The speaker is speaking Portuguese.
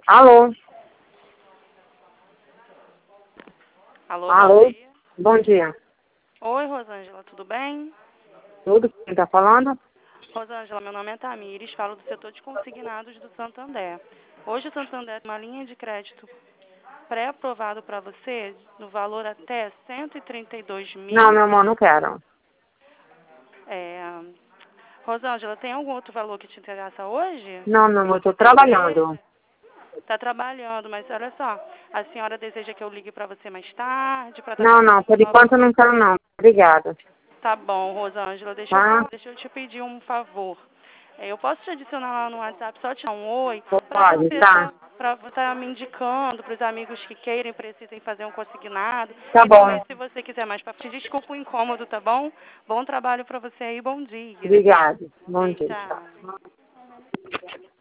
Alô? Alô, bom Alô? dia. Bom dia. Oi, Rosângela, tudo bem? Tudo quem está falando? Rosângela, meu nome é Tamires, falo do setor de consignados do Santander. Hoje o Santander tem uma linha de crédito pré-aprovado para você no valor até 132 Não, mil. meu amor, não quero. Rosângela, tem algum outro valor que te interessa hoje? Não, meu amor, estou Você trabalhando. deseja? Está trabalhando, mas olha só, a senhora deseja que eu ligue para você mais tarde para estar Não, não, fazendo por uma nova. enquanto eu não quero não. Obrigada. Tá bom, Rosângela, Tá? deixa eu te pedir um favor. Eu posso te adicionar lá no WhatsApp, só te dar um oi, para Pode, você tá? estar me indicando para os amigos que queiram, precisem fazer um consignado. Tá E bom. também, se você quiser mais para frente, desculpa o incômodo, tá bom? Bom trabalho para você aí, bom dia. Obrigada. Bom dia, tchau. Tchau.